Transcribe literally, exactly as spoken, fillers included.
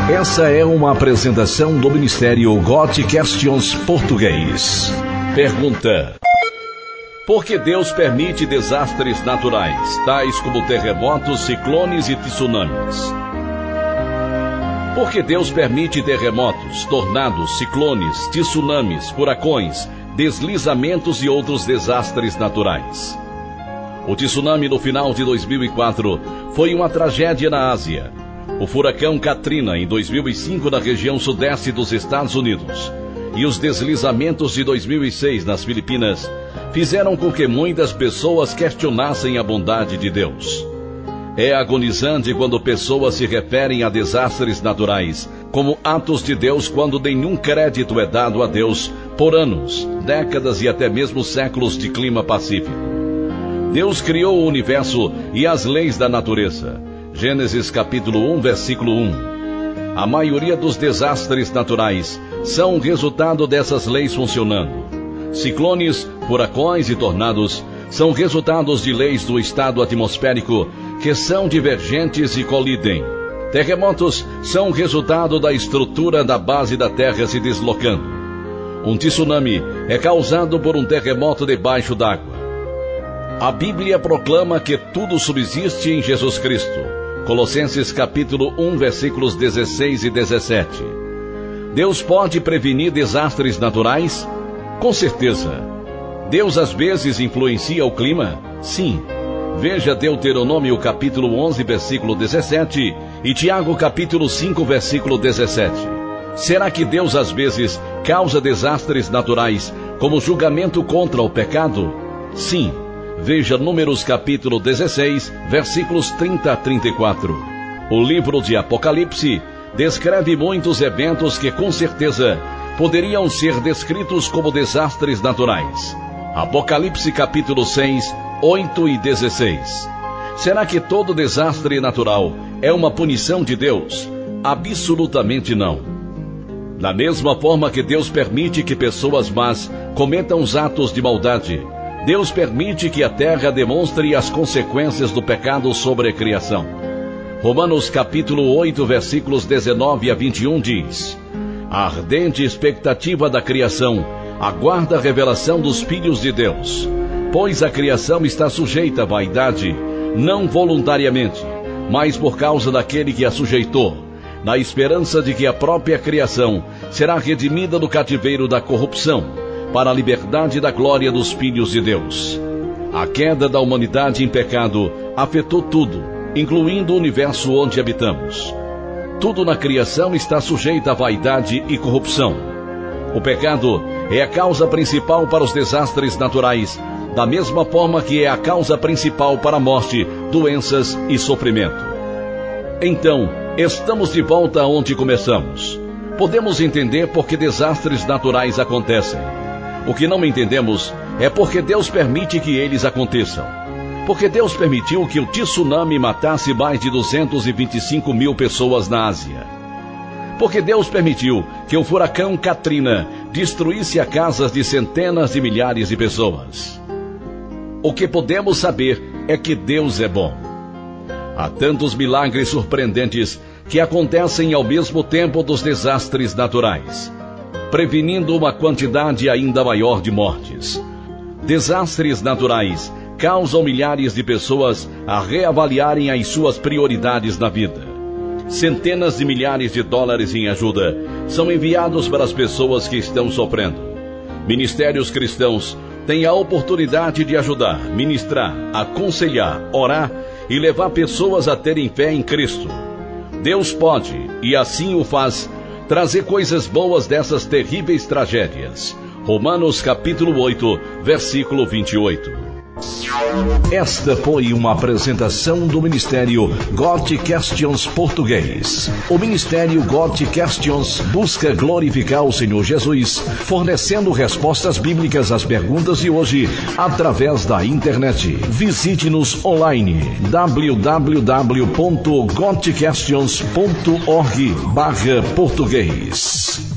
Essa é uma apresentação do Ministério God Questions Português. Pergunta: por que Deus permite desastres naturais, tais como terremotos, ciclones e tsunamis? Por que Deus permite terremotos, tornados, ciclones, tsunamis, furacões, deslizamentos e outros desastres naturais? O tsunami no final de dois mil e quatro foi uma tragédia na Ásia. O furacão Katrina, em dois mil e cinco, na região sudeste dos Estados Unidos, e os deslizamentos de dois mil e seis nas Filipinas fizeram com que muitas pessoas questionassem a bondade de Deus. É agonizante quando pessoas se referem a desastres naturais como atos de Deus, quando nenhum crédito é dado a Deus por anos, décadas e até mesmo séculos de clima pacífico. Deus criou o universo e as leis da natureza. Gênesis capítulo um, versículo um. A maioria dos desastres naturais são o resultado dessas leis funcionando. Ciclones, furacões e tornados são resultados de leis do estado atmosférico que são divergentes e colidem. Terremotos são resultado da estrutura da base da Terra se deslocando. Um tsunami é causado por um terremoto debaixo d'água. A Bíblia proclama que tudo subsiste em Jesus Cristo. Colossenses capítulo um, versículos dezesseis e dezessete. Deus pode prevenir desastres naturais? Com certeza. Deus às vezes influencia o clima? Sim. Veja Deuteronômio capítulo onze, versículo dezessete e Tiago capítulo cinco, versículo dezessete. Será que Deus às vezes causa desastres naturais como julgamento contra o pecado? Sim. Veja Números capítulo dezesseis, versículos trinta a trinta e quatro. O livro de Apocalipse descreve muitos eventos que com certeza poderiam ser descritos como desastres naturais. Apocalipse capítulo seis, oito e dezesseis. Será que todo desastre natural é uma punição de Deus? Absolutamente não. Da mesma forma que Deus permite que pessoas más cometam os atos de maldade, Deus permite que a terra demonstre as consequências do pecado sobre a criação. Romanos capítulo oito, versículos dezenove a vinte e um diz: a ardente expectativa da criação aguarda a revelação dos filhos de Deus, pois a criação está sujeita à vaidade, não voluntariamente, mas por causa daquele que a sujeitou, na esperança de que a própria criação será redimida do cativeiro da corrupção, para a liberdade da glória dos filhos de Deus. A queda da humanidade em pecado afetou tudo, incluindo o universo onde habitamos. Tudo na criação está sujeito à vaidade e corrupção. O pecado é a causa principal para os desastres naturais, da mesma forma que é a causa principal para a morte, doenças e sofrimento. Então, estamos de volta aonde começamos. Podemos entender por que desastres naturais acontecem. O que não entendemos é porque Deus permite que eles aconteçam. Porque Deus permitiu que o tsunami matasse mais de duzentos e vinte e cinco mil pessoas na Ásia. Porque Deus permitiu que o furacão Katrina destruísse a casas de centenas de milhares de pessoas. O que podemos saber é que Deus é bom. Há tantos milagres surpreendentes que acontecem ao mesmo tempo dos desastres naturais, prevenindo uma quantidade ainda maior de mortes. Desastres naturais causam milhares de pessoas a reavaliarem as suas prioridades na vida. Centenas de milhares de dólares em ajuda são enviados para as pessoas que estão sofrendo. Ministérios cristãos têm a oportunidade de ajudar, ministrar, aconselhar, orar e levar pessoas a terem fé em Cristo. Deus pode, e assim o faz, trazer coisas boas dessas terríveis tragédias. Romanos capítulo oito, versículo vinte e oito. Esta foi uma apresentação do Ministério God Questions Português. O Ministério God Questions busca glorificar o Senhor Jesus, fornecendo respostas bíblicas às perguntas de hoje através da internet. Visite-nos online w w w ponto god questions ponto org barra português.